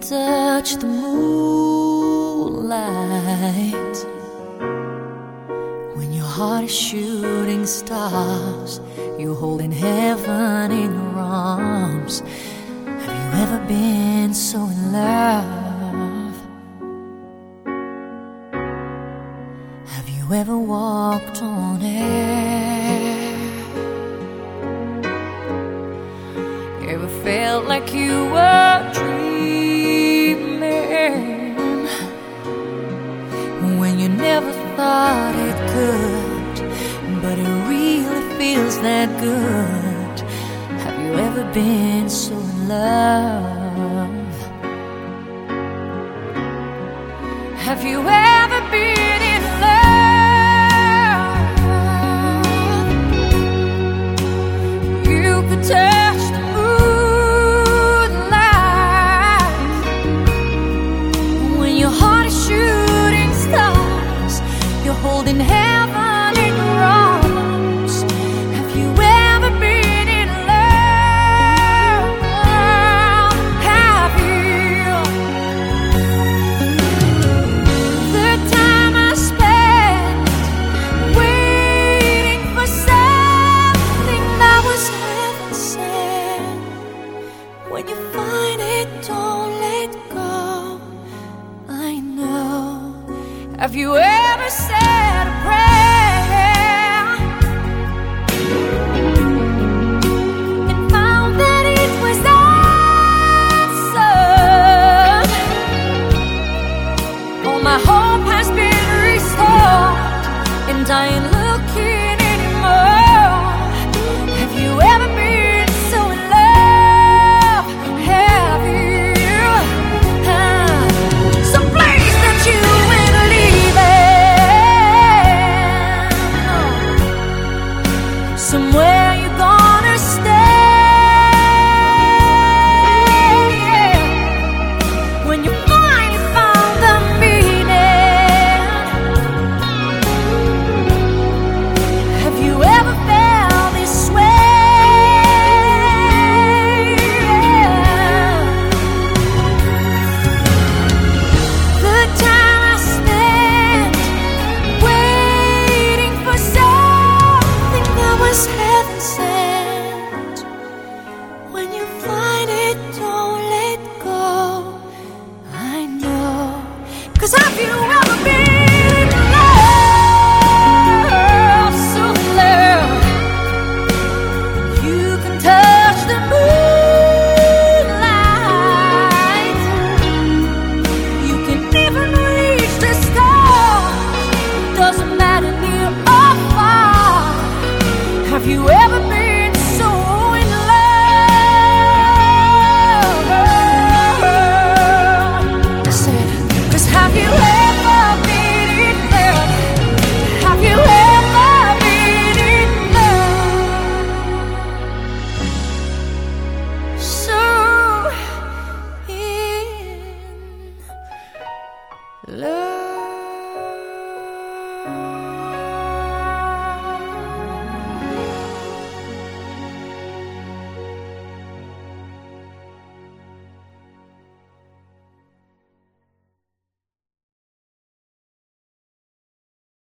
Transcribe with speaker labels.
Speaker 1: touch the moonlight, when your heart is shooting stars, you're holding heaven in your arms. Have you ever been so in love? Have you ever walked on air? Ever felt like you were dreaming when you never thought it could, but it really feels that good? Have you ever been so in love? Have you ever been in love? You could touch the moonlight when your heart is shooting stars, you're holding heaven in your arms. Have you ever been in love? Have you? The time I spent waiting for something that was heaven sent. When you find it, don't let go. I know. Have you ever said a prayer and found that it was answered? All my hope has been restored, and I ain't looking anymore. Have you ever been so in love? Have you? Some place that you ain't leaving, somewhere you're gonna stay when you finally found the meaning. Have you ever felt this way? The time I spent waiting for something that was heaven sent. When you find it, don't let go. I know, 'cause I